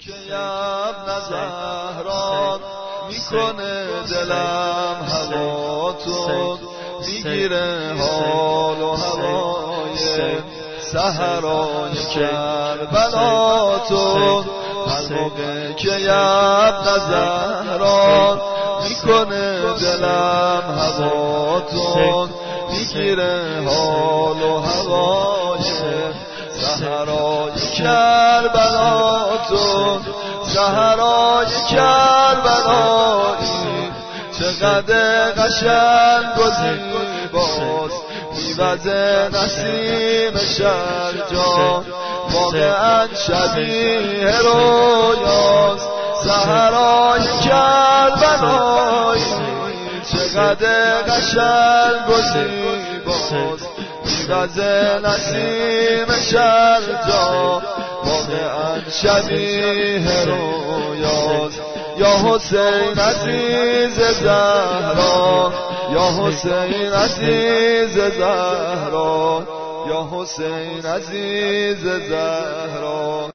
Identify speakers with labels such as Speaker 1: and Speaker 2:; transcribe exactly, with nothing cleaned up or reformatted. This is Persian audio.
Speaker 1: که ابن زهرا میکنه دلم هواتون، میگیره حال و هوای سحرای کربلاتون. هر موقع که ابن زهرا میکنه دلم هواتون، میگیره حال و هوای سحرای کربلاتون. سحرای کربلایی چقدر قشنگ و زیباست، میوزه نسیم شرجان واقعا شبیه رویاست. سحرای کربلایی چقدر قشنگ و زیباست، میوزه نسیم شرجان واقعا شبیه رویاست. یا حسین عزیز زهرا، یا حسین عزیز زهرا، یا حسین عزیز زهرا.